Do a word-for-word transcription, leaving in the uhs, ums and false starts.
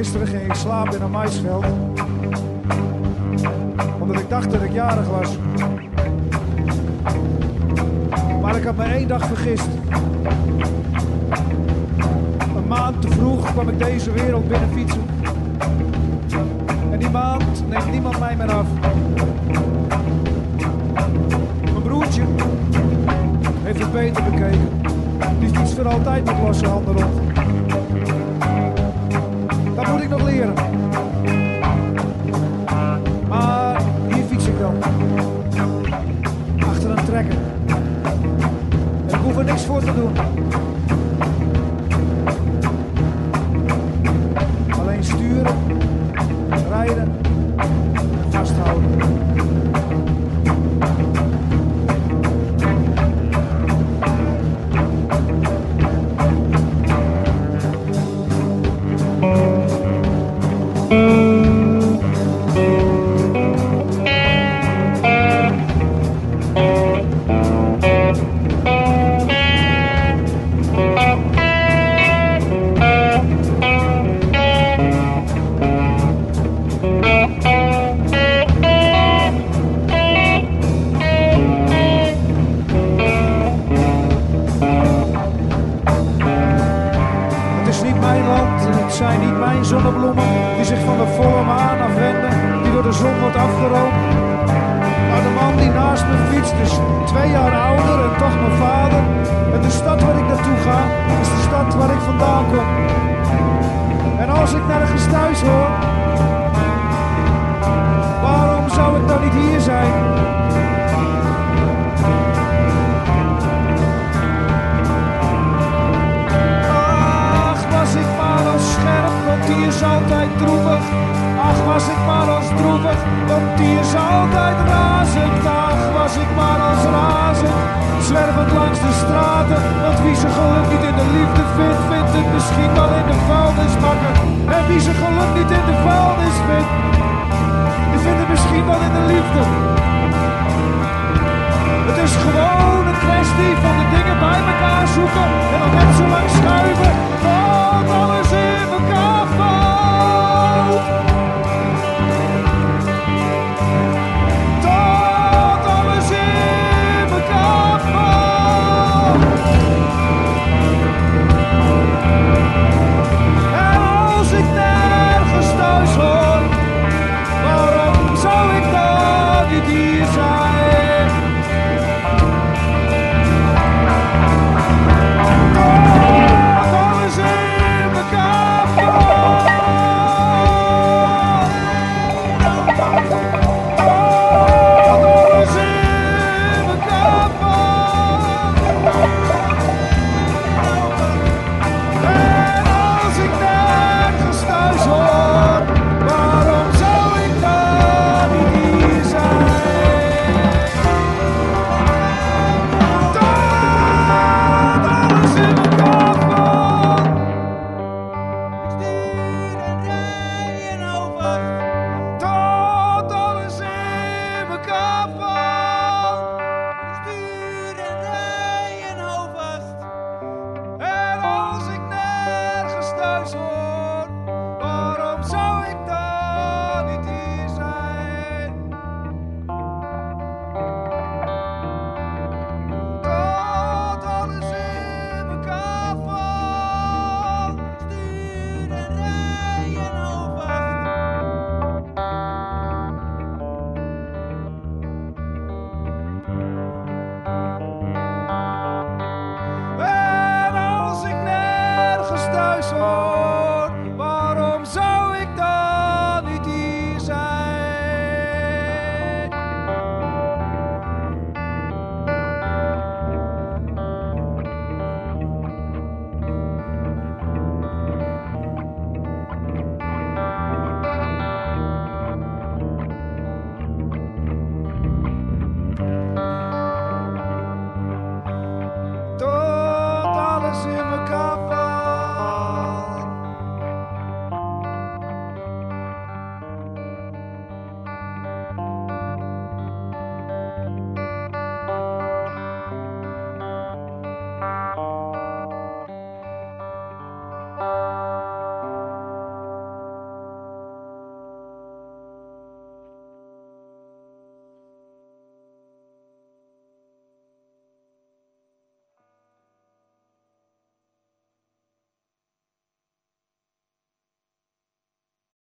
Gisteren ging ik slapen in een maisveld. Omdat ik dacht dat ik jarig was. Maar ik had me één dag vergist. Een maand te vroeg kwam ik deze wereld binnen fietsen. En die maand neemt niemand mij meer af. Mijn broertje heeft het beter bekeken. Die fietst voor altijd met losse handen rond. Dat moet ik nog leren. Maar hier fiets ik dan. Achter een trekker. En ik hoef er niks voor te doen. Alleen sturen, rijden en vasthouden. Het zijn niet mijn zonnebloemen die zich van de volle maan afwenden, die door de zon wordt afgerookt. Maar de man die naast me fietst is twee jaar ouder en toch mijn vader. En de stad waar ik naartoe ga is de stad waar ik vandaan kom. En als ik nergens thuis hoor, waarom zou ik dan niet hier zijn? Die is altijd droevig, ach was ik maar als droevig, want die is altijd razend, ach was ik maar als razend, zwervend langs de straten, want wie zijn geluk niet in de liefde vindt, vindt het misschien wel in de vuilnisbakken, en wie zijn geluk niet in de vuilnis vindt, die vindt het misschien wel in de liefde. Het is gewoon